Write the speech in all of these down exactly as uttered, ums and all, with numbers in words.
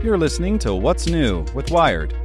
You're listening to What's New with Wired.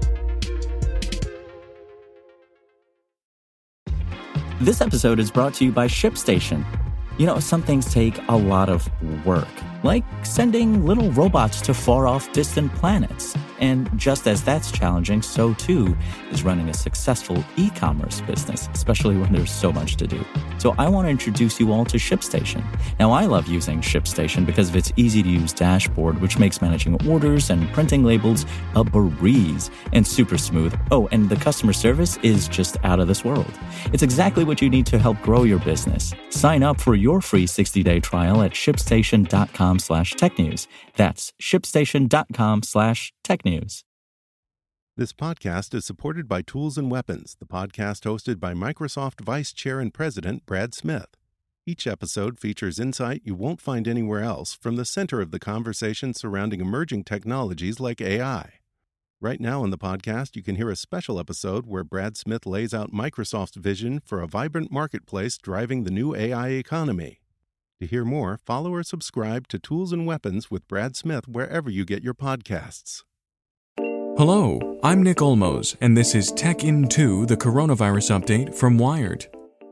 This episode is brought to you by ShipStation. You know, some things take a lot of work, like sending little robots to far-off distant planets. And just as that's challenging, so too is running a successful e-commerce business, especially when there's so much to do. So I want to introduce you all to ShipStation. Now, I love using ShipStation because of its easy-to-use dashboard, which makes managing orders and printing labels a breeze and super smooth. Oh, and the customer service is just out of this world. It's exactly what you need to help grow your business. Sign up for your free sixty-day trial at shipstation.com slash technews. That's shipstation.com slash technews. This podcast is supported by Tools and Weapons, the podcast hosted by Microsoft Vice Chair and President Brad Smith. Each episode features insight you won't find anywhere else from the center of the conversation surrounding emerging technologies like A I. Right now in the podcast, you can hear a special episode where Brad Smith lays out Microsoft's vision for a vibrant marketplace driving the new A I economy. To hear more, follow or subscribe to Tools and Weapons with Brad Smith wherever you get your podcasts. Hello, I'm Nick Olmos, and this is Tech In two, the coronavirus update from Wired.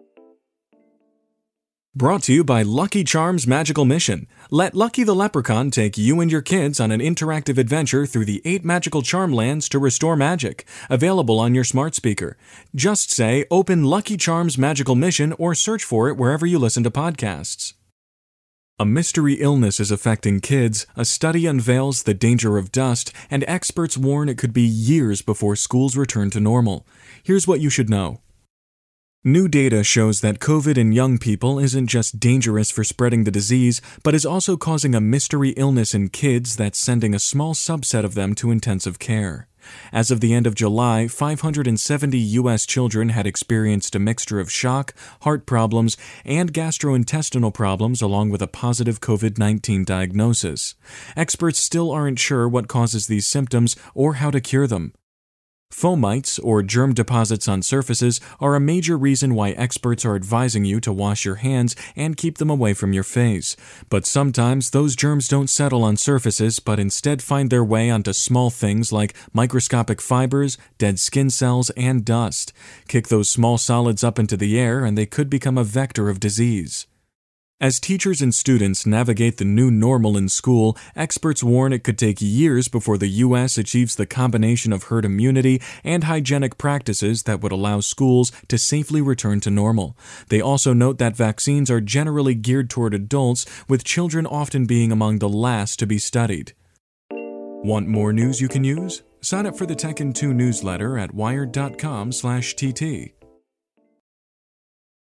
Brought to you by Lucky Charms Magical Mission. Let Lucky the Leprechaun take you and your kids on an interactive adventure through the eight magical charm lands to restore magic. Available on your smart speaker. Just say, open Lucky Charms Magical Mission or search for it wherever you listen to podcasts. A mystery illness is affecting kids, a study unveils the danger of dust, and experts warn it could be years before schools return to normal. Here's what you should know. New data shows that COVID in young people isn't just dangerous for spreading the disease, but is also causing a mystery illness in kids that's sending a small subset of them to intensive care. As of the end of July, five hundred seventy U S children had experienced a mixture of shock, heart problems, and gastrointestinal problems along with a positive COVID nineteen diagnosis. Experts still aren't sure what causes these symptoms or how to cure them. Fomites, or germ deposits on surfaces, are a major reason why experts are advising you to wash your hands and keep them away from your face. But sometimes those germs don't settle on surfaces, but instead find their way onto small things like microscopic fibers, dead skin cells, and dust. Kick those small solids up into the air and they could become a vector of disease. As teachers and students navigate the new normal in school, experts warn it could take years before the U S achieves the combination of herd immunity and hygienic practices that would allow schools to safely return to normal. They also note that vaccines are generally geared toward adults, with children often being among the last to be studied. Want more news you can use? Sign up for the Tech In two newsletter at wired.com slash TT.